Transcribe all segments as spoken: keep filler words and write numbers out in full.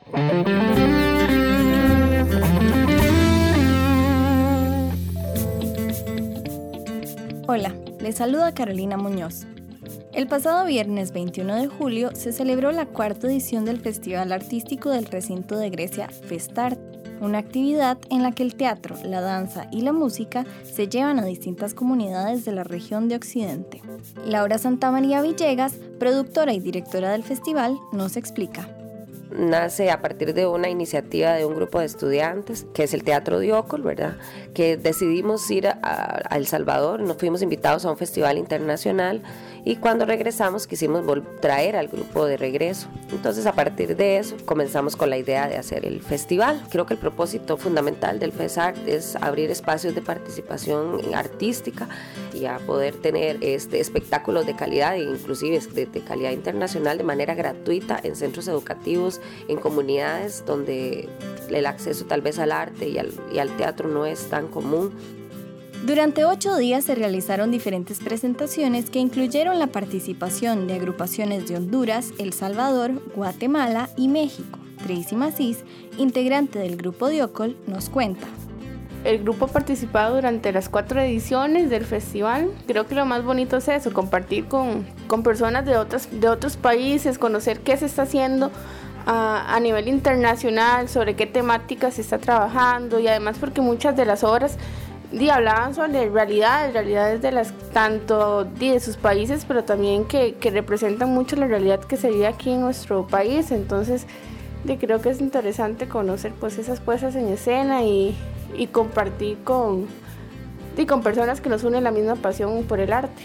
Hola, les saluda Carolina Muñoz. El pasado viernes veintiuno de julio se celebró la cuarta edición del Festival Artístico del Recinto de Grecia Festart, una actividad en la que el teatro, la danza y la música se llevan a distintas comunidades de la región de Occidente. Laura Santamaría Villegas, productora y directora del festival, nos explica. Nace a partir de una iniciativa de un grupo de estudiantes, que es el Teatro Diokol, ¿verdad? Que decidimos ir a, a El Salvador, nos fuimos invitados a un festival internacional y cuando regresamos quisimos vol- traer al grupo de regreso. Entonces a partir de eso comenzamos con la idea de hacer el festival. Creo que el propósito fundamental del Festart es abrir espacios de participación artística y a poder tener este, espectáculos de calidad e inclusive de, de calidad internacional de manera gratuita en centros educativos, en comunidades donde el acceso tal vez al arte y al, y al teatro no es tan común. Durante ocho días se realizaron diferentes presentaciones que incluyeron la participación de agrupaciones de Honduras, El Salvador, Guatemala y México. Tracy Macís, integrante del grupo Diokol, nos cuenta. El grupo ha participado durante las cuatro ediciones del festival. Creo que lo más bonito es eso, compartir con, con personas de, otras, de otros países, conocer qué se está haciendo a, a nivel internacional, sobre qué temáticas se está trabajando y además porque muchas de las obras y hablaban sobre realidades, realidades de las tanto de sus países, pero también que, que representan mucho la realidad que se vive aquí en nuestro país. Entonces, de, creo que es interesante conocer pues esas puestas en escena y, y compartir con, y con personas que nos unen la misma pasión por el arte.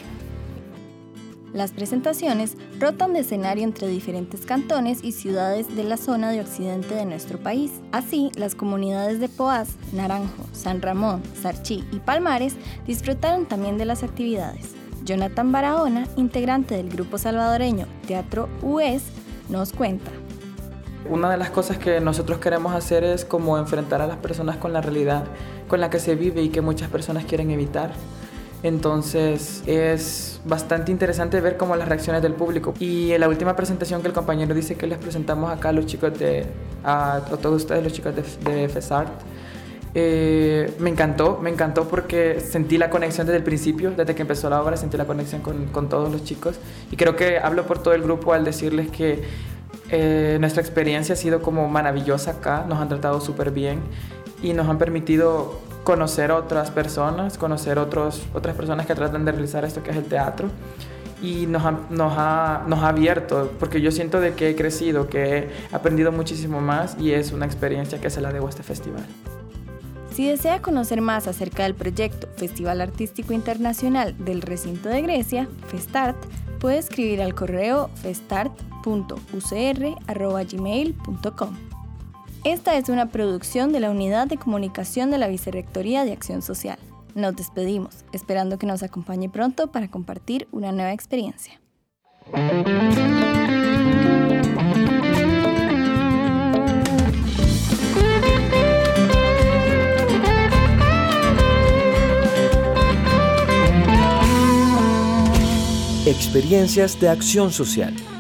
Las presentaciones rotan de escenario entre diferentes cantones y ciudades de la zona de occidente de nuestro país. Así, las comunidades de Poás, Naranjo, San Ramón, Sarchí y Palmares disfrutaron también de las actividades. Jonathan Barahona, integrante del grupo salvadoreño Teatro U E S, nos cuenta. Una de las cosas que nosotros queremos hacer es como enfrentar a las personas con la realidad con la que se vive y que muchas personas quieren evitar. Entonces es bastante interesante ver cómo las reacciones del público. Y en la última presentación que el compañero dice que les presentamos acá a los chicos de, a, a todos ustedes, los chicos de, de Festart, eh, me encantó, me encantó porque sentí la conexión desde el principio, desde que empezó la obra, sentí la conexión con, con todos los chicos. Y creo que hablo por todo el grupo al decirles que eh, nuestra experiencia ha sido como maravillosa acá, nos han tratado súper bien y nos han permitido conocer otras personas, conocer otros, otras personas que tratan de realizar esto que es el teatro y nos ha, nos, ha, nos ha abierto, porque yo siento de que he crecido, que he aprendido muchísimo más y es una experiencia que se la debo a este festival. Si desea conocer más acerca del proyecto Festival Artístico Internacional del Recinto de Grecia, Festart, puede escribir al correo festart punto u c r arroba gmail punto com. Esta es una producción de la Unidad de Comunicación de la Vicerrectoría de Acción Social. Nos despedimos, esperando que nos acompañe pronto para compartir una nueva experiencia. Experiencias de acción social.